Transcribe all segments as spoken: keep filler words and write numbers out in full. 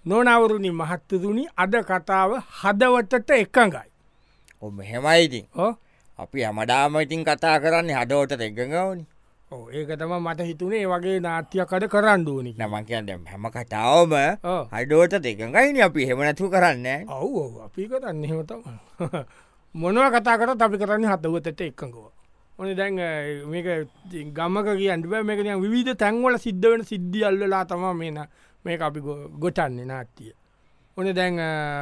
නොනවරුණි මහත්තතුනි අද කතාව හදවතට එකඟයි. ඔ මෙහෙමයිඉතින් අපි හැමඩාම ඉතින් කතා කරන්නේ හදවතට එකඟවනි. ඕ ඒක තම මට හිතුනේ වගේ නාට්‍යකද කරන්න ඕනි නමන් කියන්න හැම කතාවම හඩුවට එකඟයින අපි හෙමනැතු කරන්න. ඔව් ඔව් අපි කරන්න හෙමතම මොනව කතා කර අපි කරන්න හදවතට එකඟව. ඕන දැන් මේක ගමක කියන්න මේක විධ තැන්වල සිද්ධ වෙන සිද්ධිය අල්ලලා තම මේන මේ අපි ගොටන්නේ නාට්ටිය. ඕන දැන්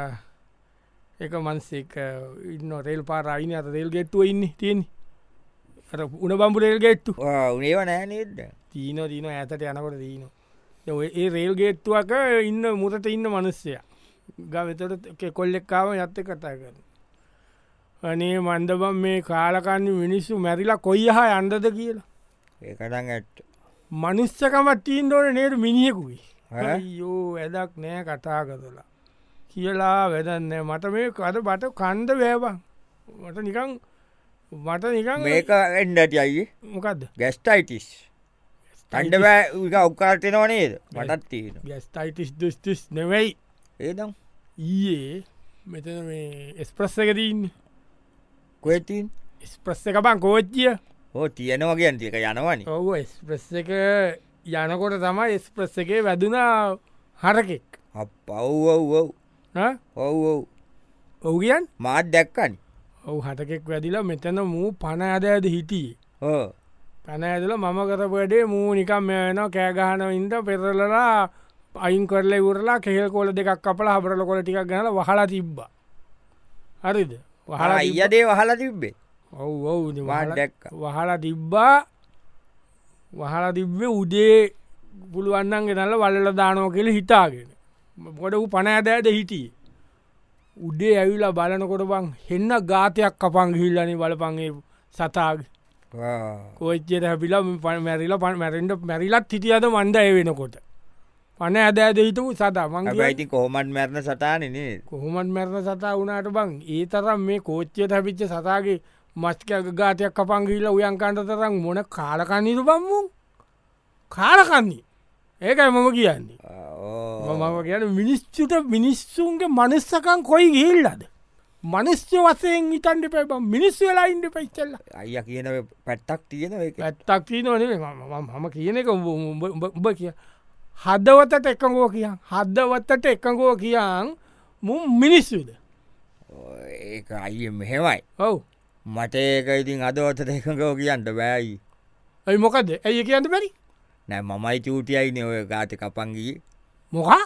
එක මන්සෙක් ඉන්න රෙල් පාර අයින අත රෙල් ගෙට්ටුව ඉන්න තියෙන උන බම්පු රෙල් ගෙට්ටු උනේව නෑ නේද තිීන දීන ඇතට යනකොට දීන ඒ රෙල් ගේට්ටුවක ඉන්න මුරට ඉන්න මනුස්සය ගවතට කොල්ලෙක්කාව යත්ත කතා කරන. අනේ මන්දබම් මේ කාලකන්න මිනිස්සු මැරිලා කොයි හා අන්දද කියලා ඒකටන් ඇට් මනුස්සකමත් තීන් දෝන නේට මිනිියකුයි යෝ ඇදක් නෑ කතා කරලා කියලා වැදන්න මට මේ කද බට කන්ද වෑබන් මට නිකං මට නිකං මේක එන්ඩට අයි මොකක්ද ගැස්ටයිටිස් තන්ඩබෑ ඔක්කාර්ටයනව නේද මටත් තියෙන ගැස්ටයිටිස් දුස්තුස් නෙවෙයි ඒදම් ඊයේ මෙතන මේ එස්ප්‍රස් එක තින්නේ කොතින් ස්ප්‍රස් එක බං කෝච්චිය හෝ තියෙනවා කියන්තික යනවනි ඔව ස්ප්‍රස් එක යනකොට තමයි එස්ප්‍රස් එකේ වැදුනා හරකෙක් අපව් ඔව් ඔව් ඔව් ඔව් ඔවු කියන් මාත් දැක්කනි ඔවු හටකෙක් වැදිලා මෙතන මූ පණ අද ඇද හිටියේ හෝ පන ඇදල මම කරපඩේ මූ නිකම් මෙන කෑගහන ඉන්ට පෙරලලා අයින් කරල වරලා කෙල් කොල දෙකක් කපල හබරල කොල ටික් ගැන වහලා තිබ්බ හරිද වහලා අයදේ වහලා තිබ්බේ ඔව් ඔවු දැක් වහලා තිබ්බා වහලා තිබ්බේ උදේ පුළුවන්නන්ගේ නල්ල වල්ල දානෝ කෙළ හිතාගෙන ගොඩ වූ පණ ඇද ඇද හිටියේ උඩේ ඇවිලා බලනකොට බං හෙන්න ගාතයක් කපන් හිල්ලනි බලපන්ගේ සතාග කෝච්චයට හැපිලා මැරිලා ප මැරෙන්ට මැරිලත් හිටියද මන්ද එ වෙනකොට පන ඇද ඇද හිටපු සතා මං යිති කොහොමත් මැරණ සතානනේ කොහොමත් මැරණ සතා වුණට බං ඒ තරම් මේ කෝච්චයට හැපිච්ච සතාගේ මස්ක ගාතයක් කපංගිල්ල උයන්කාන්ට තරම් මොන කාලකන්නීතු බම්මු කාලකන්නේ ඒකයි මම කියන්නේ මම කියන මිනිස්්චුට මිනිස්සුන්ගේ මනස්සකන් කොයි ගිල්ලද මනිස්්‍ය වසයෙන් ඉතන්ඩ පැබ මිනිස් වෙලා ඉන්ඩ පච්චල්ල අය කියන පැත්තක් තියෙන පැත්තක් තියන මම කියන එක උඹ කිය හදවතට එකගෝ කිය හදවත්තට එකගෝ කියන් මු මිනිස්සුද ඒ අය මෙහෙමයි ඔව් මට ඒක ඉතින් අදවතට එකගෝ කියන්නට බෑයි ඇයි මොකද ඇයි කියන්න බැරි නෑ මමයි චූටියයින ඔය ගාත කපංගී මොකා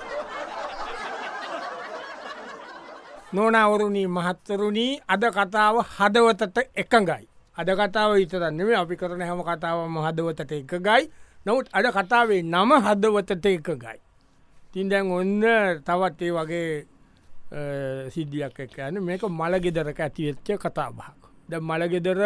නොනවරුණී මහත්තරුණී අද කතාව හදවතට එකඟයි අද කතාව ඉතරන්නේ අපි කරන හැම කතාවම හදවතට එකගයි නමුත් අද කතාවේ නම හදවතට එකගයි තින් දැන් ඔන්න තවත් ඒ වගේ සිද්ධියක් එක යන මේක මළගෙදරක ඇතිවෙච්ච කතා බහක් ද මළගෙදර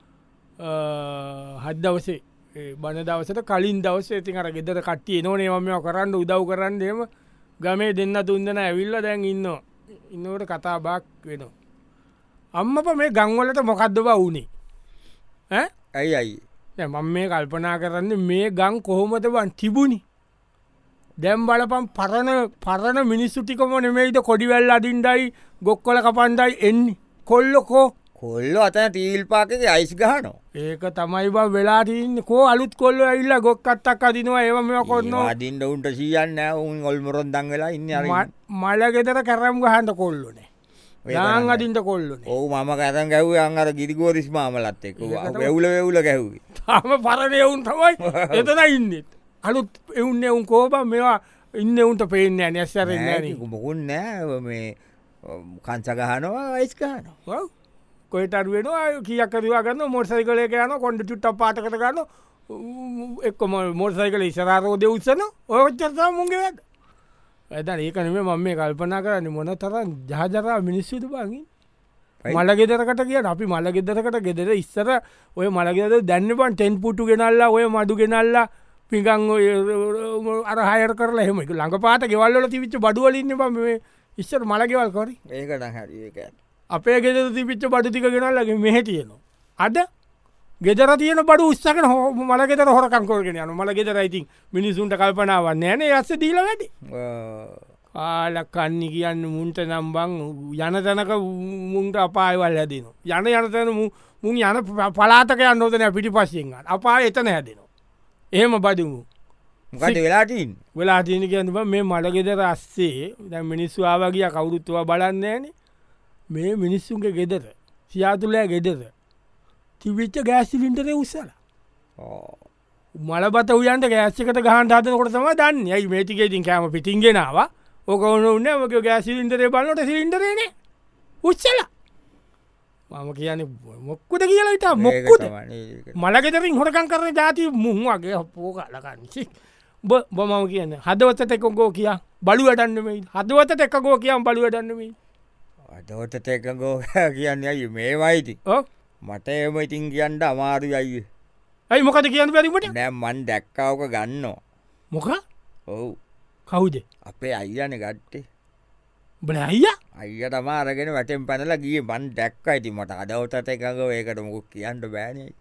හද්දවසේ බණ දවසට කලින් දවස ඉතින් අර ගෙදර කට්ටිය නොනේ මම කරන්න උදව් කරන්නම ගමේ දෙන්න තුන්දන ඇවිල්ල දැන් ඉන්න ඉන්නවට කතා බාක් වෙනවා. අම්මප මේ ගංවලට මොකක්දව වුණේ ඇයි අයි මම මේ කල්පනා කරන්න මේ ගං කොහොමද වන් තිබුණි දැම් බලපම් පරණ පරණ මිනිස්සු ටිකම නෙමෙයිද කොඩිවැල් අදින්ඩයි ගොක්කොල කපන්ඩයි එන්නේ කොල්ලොකෝ කොල්ලො අතන තීල් පාකගේ අයිස් ගහනෝ ඒක තමයි බ වෙලාටන්න කෝ අලුත් කොල්ල ඇල්ල ගොක්කත්තක් අදිනවා ඒම මෙ කොන්න අදින්ට උන්ට සියන්න උන් ඔල්මොරොන් දං වෙලා ඉන්න මලගෙතර කැරම් ගහන්ට කොල්ලුනේ යාං අදින්ට කොල්ලුන ඕ මම කැතන් ගැව් අංගර ගිරිගෝරිස් මාමලත් එක් එවුල එවුල ගැහ්වේ තාම පරණ එවුන් තමයි එතන ඉන්නෙත් අලුත් එවුන්න එවුන් කෝබ මේවා ඉන්න උන්ට පේන්න නැස්සරන්න මොකුන් නෑ මේ කංසගහනවා වයිස් ගහනවා කොයිටරුවෙන කියකරවා ගන්න මොර්සයි කලය යන කොඩ චුට්ට පාට කර ගන්න එක්කොම මොර්සයි කල ඉසරාරෝධය උත්සන ඔයච්චරතා මුන්ගේ වැද ඇත ඒකනම මම මේ කල්පනා කරන්න මොන තරන් ජාජරා මිනිස්සුතු බගින් මලගෙදරකට කිය අපි මලගෙදරකට ගෙදර ඉස්සර ඔය මලගෙද දැන්න බන් තැන් පුට්ටු ගෙනල්ලා ඔය මඩු ගෙනල්ලා පිගං අර හයර කරලා හෙම ළඟ පාට ගෙවල්ල තිවිච්ච බඩුවලින්න බම ඉස්සර මලගෙවල් කොරි ඒකට හරි ඒක අපේ ගෙදර තිපිච්ච බඩුතික ගෙනල්ලගේ මෙහ තියෙනවා අද ගෙදර තියන බඩු උත්සකන හෝ මලගෙදර හොරකංකොරගෙන යන මල ගෙදර ඉතින් මිනිසුන්ට කල්පනාවන්න ෑන ඇස දීල වැඩි කාලකන්නි කියන්න මුන්ට නම්බං යන තැනක මුන්ට අපායවල් හැදෙනවා. යන යන තැන මුන් යන පලාතක යන්න ෝතනය පිටි පස්සෙන් අපා එතන හැදෙනවා. එහෙම බදමු මොකද වෙලාටීන් වෙලා තියන කියන්න මේ මඩගෙදර අස්සේ දැ මිනිස්සු ආවගිය කවුරුත්තුව බලන්නේන මේ මිනිස්සුන්ගේ ගෙදර සියාතුලෑ ගෙදර තිවිච්ච ගෑස්සිලින්ටරේ උත්සල මලබත උයන්ට ගෑස්සකට ගහන් හතනකොට තම දන්න ඇයි මේටිකේටින් කෑම පිටින්ගෙනාව ඕක ඔන්න උන්න ක ගෑසිලින්ටරේ බලන්නට සිලින්ටරේන උත්සල මම කියන මොක්කුද කියලා ඉතා මොක්කුද මලගෙදරින් හොරකන් කරන ජාති මුහු වගේ හපෝ කලකන්නසි බොමම කියන්න හදවතට එකගෝ කියා බලු අටන්නමයි හදවතට එකගෝ කියම් බලු අටන්නමයි අදවතට එකගෝ කියන්න ඇයි මේ වයිති මට එම ඉතින් කියන්ට අමාරු අයිය ඇයි මොකද කියන්න පැරිමට නෑමන් දැක්කාවක ගන්නවා මොක ඔවු කවුද අපේ අයියන ගට්ටේ බල අයිය අයියට මාරගෙන වැටෙන් පැනල ගිය බන් දැක්ක ඇති මට අදවතට එකඟ ඒකට මොකුක් කියන්න බෑනයි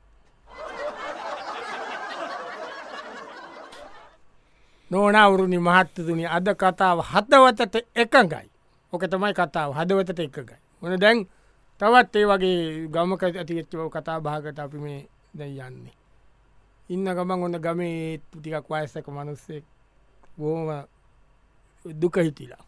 නොනවුරුණි මහත්තතුනි අද කතාව හදවතට එකඟයි ඕක තමයි කතාව හදවතට එකගයි ඕන දැන් තවත් ඒ වගේ ගමක ඇතිච්චව කතා භාගට අපි මේ දැයි යන්නේ ඉන්න ගමන් ඔන්න ගමේ ටිකක් වයස්සක මනුස්සෙක් බෝම දුක හිතිලා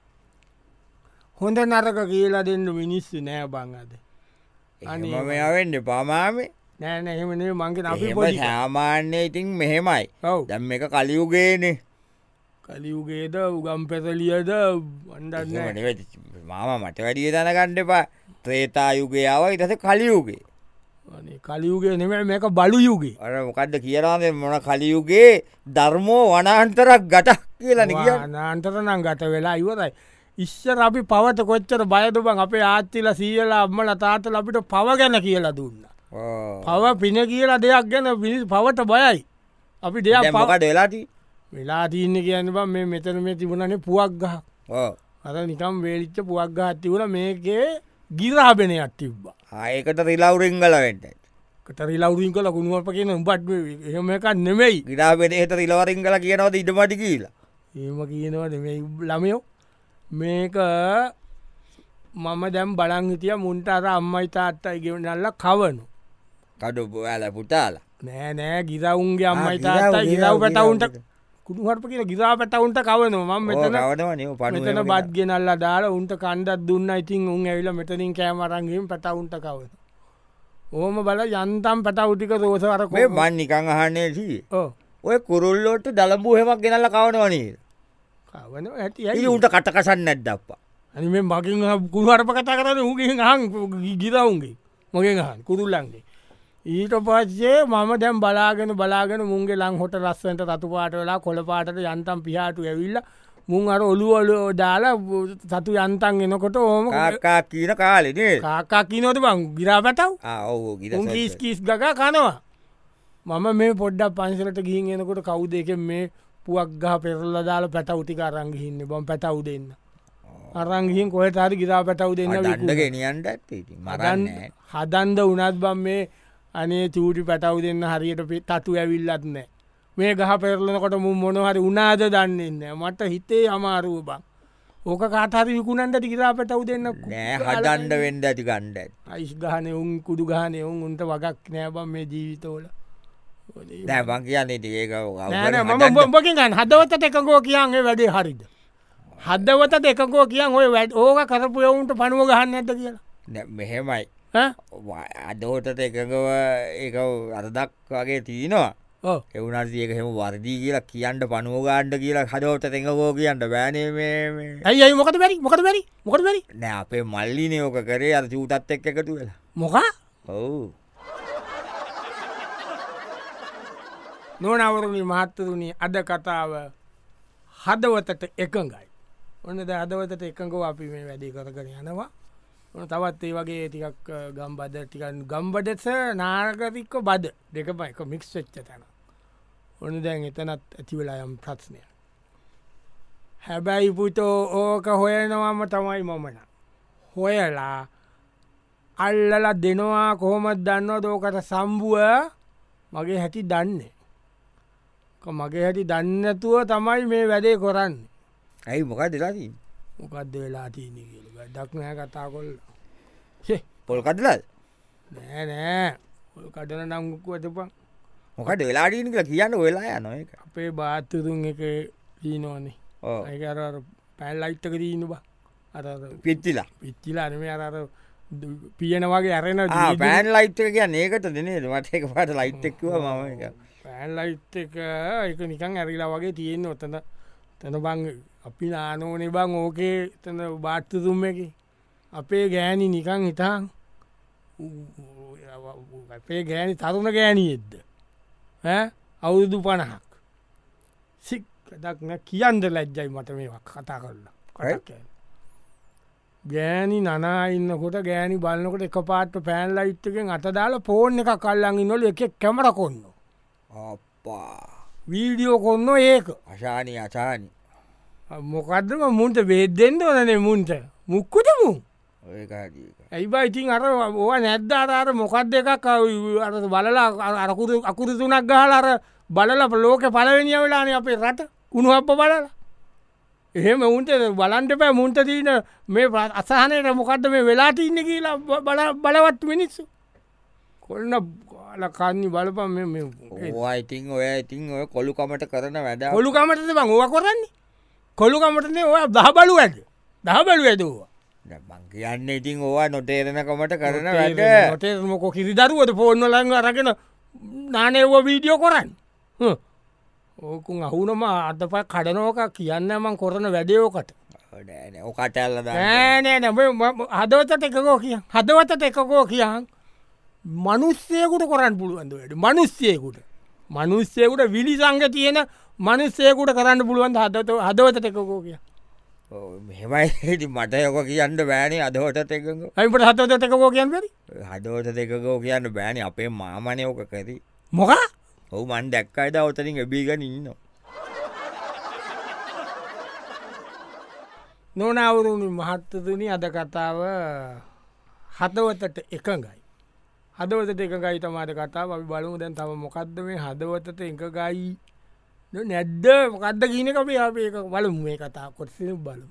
හොඳ නරක කියලා දෙන්න මිනිස්සු නෑ බං අද අනිම මෙයාවෙන්න පමාමේ නෑන එහෙමනේ මංගේ අපි පොඩි සාමාන්‍ය ඉතින් මෙහෙමයි ඔව දැම් එක කලියුගේනේ කලියුගේද උගම් පැසලියද වන්ඩන්න මාම මට වැඩිය තැන ගණ්ඩපා ත්‍රේතායුගයාව ඉතස කලියුගේ කලියුගේ නෙම මේක බලු යුගේ අර මොකක්ද කියලාද මොන කලියුගේ ධර්මෝ වනාන්තරක් ගටක් කියලා නිකිය නාන්තරනම් ගත වෙලා ඉවරයි ඉස්සර අපි පවත කොච්චර බයදුබන් අපේ ආත්තිල සීයලා අම්මල තාතල අපිට පව ගැන කියලා දුන්න පව පින කියලා දෙයක් ගැන පිනිස් පවට බයයි අපි දෙයක් පකට වෙලාට වෙලා තියන්න කියන්න බ මේ මෙතන මේ තිබුණනේ පුවක් ගහ අර නිකම් වේලිච්ච පුවක් ගහ තිවුණ මේකේ ගිරාබෙනයක් තිබ්බා ආයකට රිලවරිංගල වෙන්ට කට රිලවරින් කල ගුණුවප කියන උඹට එහෙම එකක් නෙමෙයි ගිරාබෙන එත රිලවරිංගල කියනවද ඉඩමටි කියලා ඒම කියනවා නෙමෙයි ළමයෝ මේක මම දැම් බලං හිටිය මුන්ට අර අම්මයි තාත්තයි ගෙවනල්ල කවනු කඩු බොයාල පුටාල නෑ නෑ ගිරවුන්ගේ අම්මයි තාත්තයි ගිරව පැටවුන්ට කුඩුහරප කියන ගිරා පැටවුන්ට කවන ම මෙතන මෙතන බත් ගෙනල්ල දාලා උන්ට කණ්ඩත් දුන්න ඉතින් උන් ඇවිල මෙතනින් කෑමරන්ගින් පැටවුන්ට කවන ඕම බල යන්තම් පැටවුටික රෝසවරක බන් නිකං අහන්නේ සී ඔය කුරුල්ලෝට දළබූ හෙමක් ගෙනල්ල කවනවනේ කවන ඇති උන්ට කටකසන්න නැද්දප්පා අනි මේ මකින් කුරුහරප කතා කරන උගේ හන් ගිරවුන්ගේ මොගෙන් හන් කුරුල්ලන්ගේ ඊට පස්සේ මම දැම් බලාගෙන බලාගෙන මුන්ගේ ලං හොට රස්සට රතු පාට වෙලා කොළ පාටට යන්තම් පිහාටු ඇවිල්ල මුන් අර ඔලුවලෝ දාලා සතු යන්තන් එනකොට ඕම කාකා කියන කාලෙනේ කාකා කියනොද බං ගිරා පැටව් කිස් කිස් ගකා කනවා මම මේ පොඩ්ඩක් පන්සලට ගිහින් එනකොට කවු දෙක මේ පුවක් ගහ පෙරල්ල දාලා පැටවුටික අරංගිහින්න බොම් පැටව් දෙන්න අරංගිහින් කොහට හරි ගිරා පැටව් දෙන්න ගෙනියන්ට මරන්න හදන්ද උනත් බම් මේ අනේ චූටි පැටව් දෙන්න හරියට තතු ඇවිල්ලත් නෑ මේ ගහ පෙරලනකොට මු මොනහරි උනාද දන්නන්න මට හිතේ අමාරුව බං ඕක කාටහරි විකුණන්ට ටිකිරා පැටව් දෙන්න නෑ හදන්ඩ වෙන්ඩ ඇති ගණ්ඩ අයිස් ගහන උන් කුඩු ගහන උන් උන්ට වගක් නෑබම් මේ ජීවිතෝල නෑබං කියන්නේ ඒක මම බොකින් හදවතට එකගෝ කියන්ගේ වැඩේ හරිද හදවතට එකගෝ කියන් ඔය වැඩ ඕක කරපු යවුන්ට පනුව ගහන්න ඇද කියලා මෙහෙමයි අදෝටට එකඟව ඒ අරදක් වගේ තියනවා එවුනට ඒක හෙම වර්දී කියලා කියන්න පනුවගාණ්ඩ කියලා හදෝට එකඟෝ කියන්න බෑනේ ඇයි ඇයි මොකද බැරි මොකද බැරි මොකද බැරි නෑ අපේ මල්ලිනේ ඕක කරේ අර චූටත් එක් එකතු වෙලා මොකා ඔවු නොනවරුණි මහත්තරුණි අද කතාව හදවතට එකඟයි ඔන්නද හදවතට එකඟව අපි මේ වැඩි කරගෙන යනවා තවත් ඒ වගේ ටිකක් ගම්බද ටික ගම්බඩෙස නාරගරික්ක බද දෙකම එක මික්ස් වෙච්ච තැන ඔන්න දැන් එතනත් ඇති වෙලා යම් ප්‍රශ්නය හැබැයි පුතෝ ඕක හොයනවාම තමයි මමන හොයලා අල්ලල දෙනවා කොහොමත් දන්නවා දෝකට සම්බුව මගේ හැටි දන්නේ මගේ හැටි දන්නතුව තමයි මේ වැඩේ කොරන්නේ ඇයි මොකක් දෙලාදී මොකක්ද වෙලා තියන කියල වැඩක් නෑ කතා කොල්ල පොල් කටලද නෑ නෑ ඔය කටන නංගුක්කු ඇතපන් මොකට වෙලාඩීන කියලා කියන්න වෙලා යන එක අපේ බාත්තතුන් එක දීනවන්නේ ඒකර පැල් අයිත්තක දීනු බා අර පිත්තිලා පිච්චිලා අනම අර පියන වගේ අරෙන පෑන් ලයිට් එක කිය ඒකට දෙනේ මට එක පාට ලයිට් එක්ව ම එක පැල් ලයිට් එක එක නිකං ඇරිලා වගේ තියෙන ඔත්තන තැන බං අපි නානෝනේ බං ඕකේ තන බාට්තුතුම් එක අපේ ගෑනි නිකං හිතාන් අපේ ගෑනි තරුණ ගෑනී එද්ද අවුරුදු පණහක් සික් දක්න කියන්ද ලැජ්ජයි මට මේක් කතා කරලා ගෑනි නනා ඉන්නකොට ගෑනි බලන්නකොට එක පාට පෑන් ලයිට්කෙන් අත දාලා පෝර්න් එක කල්ලඟින් නොල එක කැමර කොන්න අප්පා වීඩියෝ කොන්න ඒක අශානී අචානි මොකක්දම මුන්ට බේද්දෙන්ද ඕනනේ මුන්ට මුක්කුටමු ඇයි බයිඉතින් අර ඕ නැද්ද අර මොකක්ද එකක් අර බලලා අරකුරු අකුරු තුනක් ගහල අර බලල ලෝක පලවෙනිය වෙලාන අපේ රට උුණු අප බලලා එහෙම උන්ට බලන්ට පෑ මුන්ට දීන මේ අසාහනයට මොකක්ද මේ වෙලාට ඉන්න කියලා බලවත් මිනිස්සු කොල්න්න ලකන්නේ බලපම් ඉතින් ඔය ඉතින් ඔය කොළුකමට කරන වැඩ කොළුකමටද බං ඕව කරන්නේ කොළුකමටනේ ඔය දහ බලු ඇද දහ බලු ඇදවා බං කියන්න ඉතින් ඕවා නොටේරනකමට කරන වැඩ නොටේමකො කිරි දරුවද පෝර්න්න ලඟ අරගෙන නානයව වීඩියෝ කරන්න ඕකුන් අහුනම අතප කඩනෝක කියන්න මං කොරන වැඩයෝකට ඕකටල්ල නෑනෑ හදවතට එකකෝ කිය හදවතට එකකෝ කියන් මනුස්සයකුට කොරන්න පුළුවන්ද වැඩ මනුස්සයකුට මනුස්සයකුට විලි සංග තියෙන මනුස්සයකුට කරන්න පුළුවන් හදත හදවතට එකකෝ කිය මෙමයි මට යොක කියන්න බෑනේ අදහොට එකක අයිපට හතවත එකකෝ කියන්න හදෝට දෙකකෝ කියන්න බෑනි අපේ මාමනයෝක කැරි මොක ඔහු මන් දැක්කයිද ඔතනින් එබීගන ඉන්න නොනවුරුණි මහත්තතුනි අද කතාව හදවතට එකගයි හදවතට එකගයි තමාට කතාව අපි බලමු දැන් තම මොකක්ද මේ හදවතට එකගයි නැද්ද මොකක්ද කියනක අපේ අපේ එක බලමු මේ කතා කොත්සින බලමු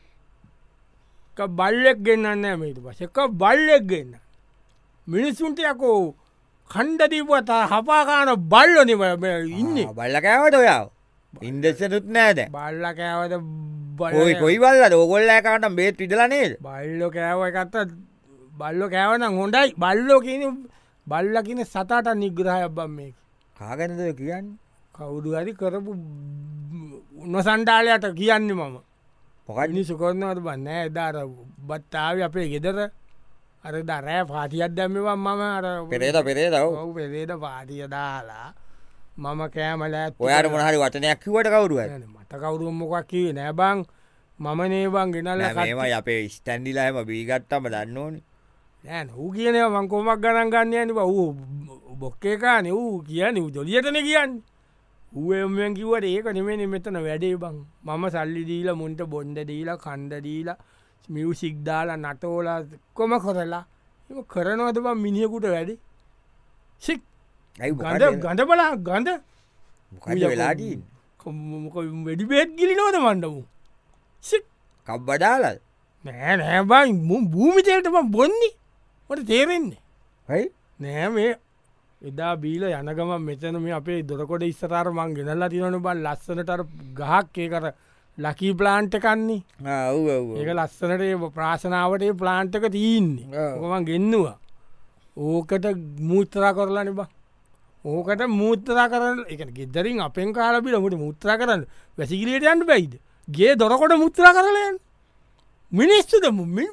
බල්ලෙක් ගෙන්න්න මේට පස එක බල්ලෙක් ගන්න මිනිස්සුන්ට යකෝ කණ්ඩදීපුවත හපාකාන බල්ලොනිම ඉන්න බල්ල කෑවට ඔයාව ඉන්දෙස්සනුත් නෑද බල්ල කෑවද බයි කොයි බල්ලද ඔගොල්ලෑකාට බේත් විදලනේද බල්ලො කෑව එකත්ත බල්ලො කෑවන හොඳයි බල්ලෝ කියන බල්ල කියන සතාට නිග්‍රහය බම් මේ කාගනද කියන්න කවුදු හරි කරපු උන්නසන්ඩාලයට කියන්නේ මම පොකඩනි සුකොරන්නවට බන්නෑ එදාර බත්තාව අපේ ගෙදර අර දරෑ පාටියත් දැම්මවා මම අර පෙරේද පෙරේ දව පෙරේද පාටිය දාලා මම කෑමල ඔයාට මොහරි වටනයක් කිවට කවරුව මට කවුරුම් මොකක් කිවේ නෑබං මම නේබං ගෙනල්ල ඒම අපේ ස්ටන්ඩිලාම බීගත්තම දන්න ඕනි නෑන හූ කියනව මංකොමක් ගණන් ගන්නයන වූ බොක්කේකාන වූ කියන ජොලියටන කියන්න ඌෙන් කිවට ඒක නෙමෙන මෙතන වැඩේ බං මම සල්ලි දීලා මුන්ට බොන්්ඩ දීලා කණ්ඩ දීලා මියසික් දාලා නටෝලා කොම කොරලා එම කරනවද බ මිනිියකුට වැඩි සික් ගඳ ගඳ බලා ගඳ වෙලාදී වැඩි බේත් ගිලි නොද මණ්ඩමු සික් කබ්බඩාල නෑ නෑබයි මුම් භූමිතයටම බොන්නේ ට තේරෙන්නේ හයි නෑ මේ එදා බීල යනගම මෙතන මේ අපේ දොරකොට ඉස්සරර මං ගෙනල්ලා තියනු බල් ලස්සනටර ගහක් ඒකර ලකී ප්ලාන්ට් කන්නේ ඒක ලස්සනට ප්‍රාශනාවට ප්ලාන්ට්ක තියන්නේ ඔකමන් ගෙන්නවා ඕකට මූත්‍රා කරලාන බා ඕකට මූත්‍රා කරන්න එක ගෙදරින් අපෙන් කාලබිල මුට මුත්‍රා කරන්න වැසිකිලට යන්න බැයිද ගේ දොරකොට මුත්‍රා කරලයන් මිනිස්තුද මුමින්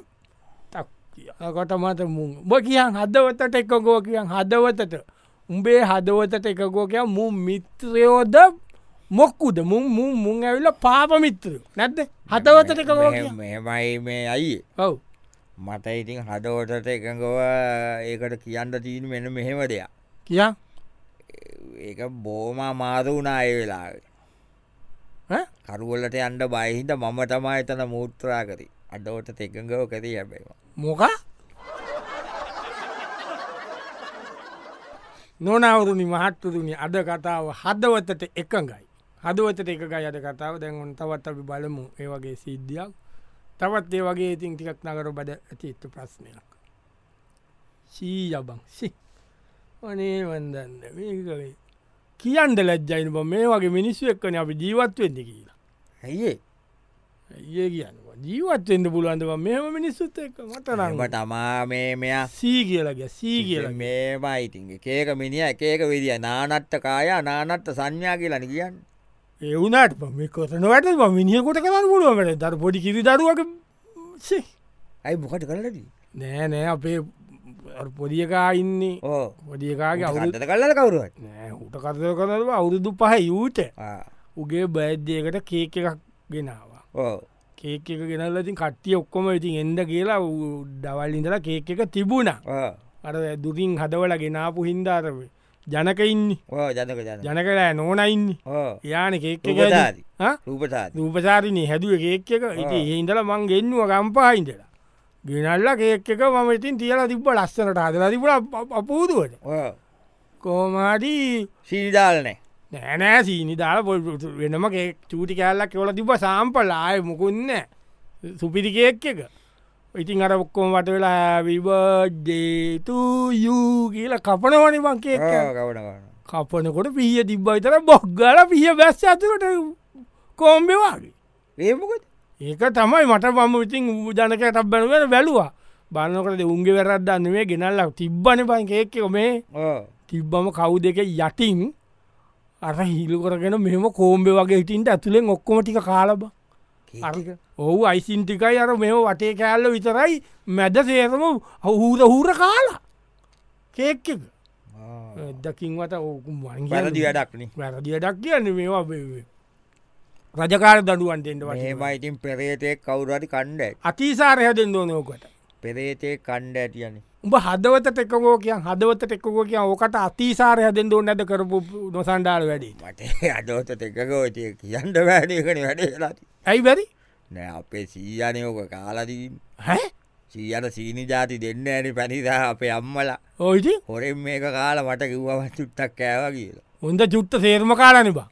කොට මත මුන් බ කියන් හදවතට එකගෝ කියන් හදවතට උඹේ හදවතට එකගෝ කිය මු මිත්‍රයෝද මොක්කුද මුම් මුම් මුං ඇවිල්ල පාප මිත්‍රයෝ නැද්ද හදවතට එකගෝ මෙමයි මේ අයි ඔව් මට ඉතින් හදවතට එකඟව ඒකට කියන්න තීන මෙන මෙහෙම දෙයක් කිය ඒක බෝම මාරුුණා අය වෙලා කරුවලට අන්ඩ බයිහිද මම තමා එතන මූත්‍රා කරි අඩවට එකඟව කර හැබැව මොක නොනවරුණි මහත්තුරුණි අද කතාව හදවතට එකඟයි හදවතට එක ගයට කතාව දැන් තවත් අපි බලමු ඒ වගේ සිද්ධියක් තවත් ඒ වගේ ඉතින් ටිකක් නගර බද ඇතිත්තු ප්‍රශ්නයක් සීයබං සි අනේ වන්දන්න මේකවේ කියන්ට ලැජ්ජයින බ මේ වගේ මිනිස්සු එක්කන අපි ජීවත් වෙන්න කියලා ඇයිඒ ඒ කියන්න ජීවත්වෙන්ට පුළුවන්දව මෙම මිනිස්සුත් එක්ක මතරම තමා මේ මෙයා සී කියලගේ සී කියල මේ මයිතින් එකක මිනිිය එකක විදිිය නානට්ට කාය නානට්ට සංඥා කියලන කියන්න ඒවුනාට මේ කොතන වැට මිනිියකොට කරන්න පුළුවමට දර පොඩි කිරි දරුවක ඇයි මොකට කරලදී නෑ නෑ අපේ පොදියකා ඉන්නේ ඕ පොදියකාගේ අවුරුද කල්ල කවරුවත් නෑ හුට කතර කරව අවුරුදු පහ යුට උගේ බෑද්්‍යයකට කේක එකක් ගෙනවා ඕ කේක එක ගෙනල්ලතින් කට්ටිය ඔක්කොම ඉතින් එන්ඩ කියලා දවල් ඉඳලා කේක එක තිබුණා අර දුරින් හදවල ගෙනාපු හින්දාරව ජනක ඉන්න ජනක ජන කලා නොනයින්න යාන කේක රූපසාරිනය හැදුව කේක් එක ඉති හින්දල මං ගෙන්නුව ගම්පා ඉඳලා ගෙනල්ල කේක් එක මම ඉතින් තියලා තිබ ලස්සනට හදලා තිබල අපූදුවට කෝමාඩී සීනිදාලනෑ නෑනෑ සීනි දාල පොල් වෙනම චූටි කෑල්ලක් එවල තිබ සාම්පල් ආය මුකුන්න සුපිරි කේක් එක ඉතින් අර ඔක්කොම වට වෙලා විබජේතු යූ කියලා කපනවනි මංකේ කපනකොට පිය තිබ්බ විතර බොක්ගල පිය බැස්ස ඇතුකට කෝම්බෙවාගේ ඒමකද ඒක තමයි මට පම ඉතින් ජනකටක් බැනුවෙන බැලවා බන්නකට උන්ගේ වැරද්දන්න මේ ගෙනල්ලක් තිබ්බන පන් කේක්ක මේ තිබ්බම කව් දෙක යටින් අර හිලු කරගෙන මෙම කෝම්බෙ වගේ හිටින්ට ඇතුළෙන් ඔක්කොම ටික කාලබ ඔහු අයිසින් ටිකයි අර මෙම වටේ කෑල්ල විතරයි මැද සේරම හූර හූර කාලා කේක් එක දකින්වට ඕකු වැරදි වැඩක්න වැරදි වැඩක් කියන්න මේවා රජකාර දඩුවන්ටෙන්ට වටේමයිඉතින් පෙරේතෙක් කවුරටි කණ්ඩ අතිසාරය දෙන්න ඕනෝකට පෙරේතේ කණ්ඩ ඇතියන උඹ හදවත එක්කෝ කිය හදවත එක්කෝ කිය ඕකට අතිසාරය දෙන්න ඕ නැද කරපු නොසන්ඩාල වැඩි මට අදවත එකකෝතිය කියන්න වැඩකන වැඩලාති ඇයි බැරි නෑ අපේ සීයනයෝක කාලදී හැ සීයට සීනි ජාති දෙන්න ඇනි පැනිදා අපේ අම්මලා ඔයිති හොරෙන් මේක කාල මට කිව්ව චුට්ටක් කෑව කියලා හොඳ චුට්ට සේර්ම කාලනිබා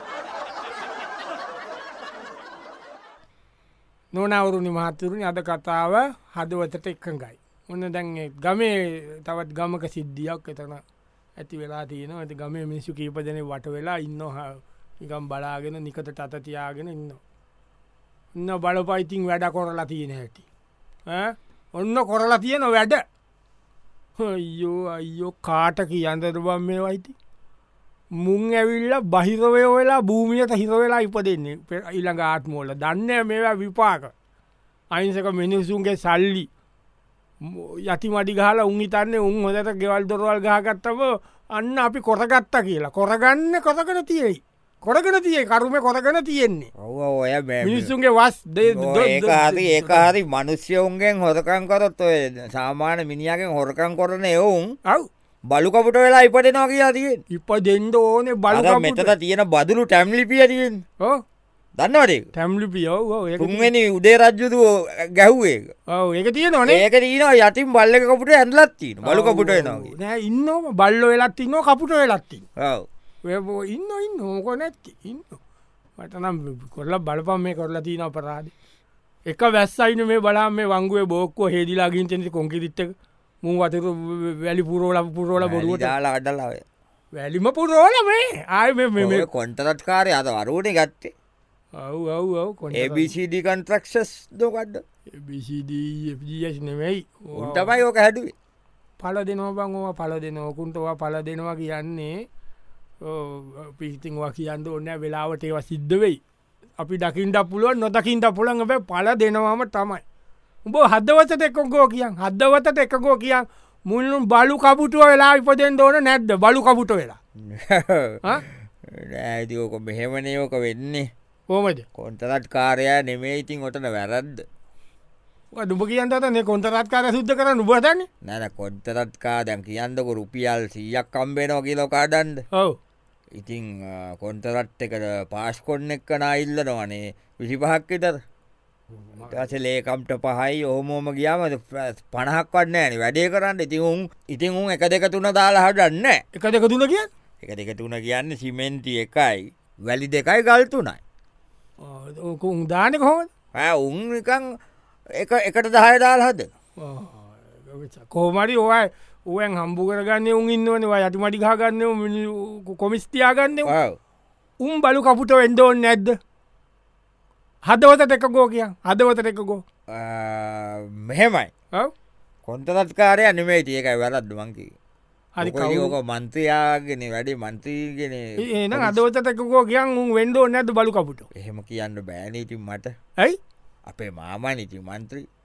නොනවුරුණි මහත්තුරුණි අද කතාව හදවතට එක්කඟයි ඔන්න දැන් ගමේ තවත් ගමක සිද්ධියක් එතන ඇති වෙලා තියෙන ඇති ගමේ මිනිස්සු කීප දෙන වට වෙලා ඉන්න නිකම් බලාගෙන නිකට තතතියාගෙන ඉන්න ඉන්න බලපයිතින් වැඩ කොරලා තියෙන හැටි ඔන්න කොරලා තියෙන වැඩ අයෝ අයෝ කාට කියන්තට බම් මේ වයිති මුං ඇවිල්ල බහිරවය වෙලා භූමියට හිරවෙලා ඉප දෙන්නේ ඉළඟ ආත්මෝල දන්න මේවා විපාක අයිසක මිනිස්සුන්ගේ සල්ලි යති මඩි ගහලා උන් හිතන්නේ උන් හොදට ගෙවල් දොරවල් ගහගත්තම අන්න අපි කොරගත්තා කියලා කොරගන්න කොතකන තියෙයි කොරගෙන තිය කරුම කොරගෙන තියෙන්නේ ඔය මිනිස්සුන්ගේ වස් ඒකාරි ඒකාරි මනුස්්‍යවුන්ගෙන් හොරකං කරොත් ඔය සාමාන්‍ය මිනිියගෙන් හොරකං කරන එවුන් අව් බලුකපුට වෙලා ඉපටෙනවා කියා තියෙන් ඉප දෙන්ඩ ඕනේ බල මෙතක තියෙන බදුලු ටැම්ලිපිය තියෙන් දන්නවටේ ටැම්ලිපිය තුන්වෙනි උදේ රජ්ජුතුව ගැහ්වේ ඒක තිය නොනේ ඒක තියන යතින් බල්ලකපුට ඇන්ලත්ති බලුකපුට නෑ ඉන්න බල්ල වෙලත් ඉන්න කපුට වෙලත්ති ඉන්න ඉන්න ඕක නැත්ති ඉන්න මටනම් කොල්ල බලපම් මේ කොරලා තියන අපරාද එක වැස්සයින මේ බලා මේ වංගුවේ බෝක්කෝ හෙදිලාගින් තෙනති කොංකිරිත්තක මුන් අතර වැලි පුරෝල පුරෝල බොරුවට දාලා අඩලාව වැලිම පුරෝල මේ ආය මේ කොන්ටරත් කාරය අද වරුවට ගත්තේ ඔව් ඔව් ඔව් ඒබිසිඩි කන්ට්‍රක්ෂස් දොකඩ බිසිඩස් නෙමෙයි උන්ටමයි ඕක හැඩුවේ පල දෙනවා බං ඕවා පල දෙනෝකුන්ටවා පල දෙනවා කියන්නේ පිහිතින්වා කියන්න ඕන්න වෙලාවට ඒවා සිද්ධ වෙයි අපි දකිින්ට පුළුවන් නොදකින්ට පුළන් බ පල දෙනවාම තමයි උඹ හදවත එක්කගෝ කියන් හදවතට එකකෝ කියන් මුල්ලුම් බලු කපුටුව වෙලා ඉපදෙන් ඕන නැද්ද බලු කපුට වෙලා නෑදෝක මෙහෙමනයෝක වෙන්නේ කෝමද කොන්තරත් කාරය නෙමේ ඉතින් ඔටන වැරද්ද දුබ කියන්තන කොන්තරත්කාර සුද්ධ කර නුබතන්න නැන කොන්තරත්කා දැන් කියන්නක රුපියල් සීයක් කම්බේනෝ කියලෝ කාඩන්ද ඔව ඉතිං කොන්තරට් එකට පාස්කොන්න එක්කන ඉල්ලනවනේ විසිපහක් විතර ලේකම්ට පහයි ඕමෝම ගියාම පණහක් වන්න ෑන වැඩේ කරන්න ඉතින් උන් ඉතින් උන් එක දෙක තුන දාලා හටන්න එක දෙක තුන කිය එක දෙක තුන කියන්න සිමෙන්ති එකයි වැලි දෙකයි ගල්තුනයි කුන් දාන කොහොම උන් නිකං එක එකට දහය දාල් හද කෝමරි ඕයි උවන් හම්බු කරගන්න උන් ඉන්නවනවා යටි මටි ගන්න කොමිස්තියාගන්න උන් බලු කපුට වෙන්ඩෝන් නැද්ද හදවත එකකෝ කිය හදවත එකකෝ මෙහෙමයි කොන්තරත්කාරය අනිමේ තියකයි වැලත් දුවන්කි හරි කවෝක මන්ත්‍රයාගෙන වැඩි මන්ත්‍රීගෙන ඒන අදවත එකකෝ කියන් උන් වෙන්ඩෝ නැද බලු කපුට එහෙම කියන්න බෑනීති මට ඇයි අපේ මාමනිති මන්ත්‍රී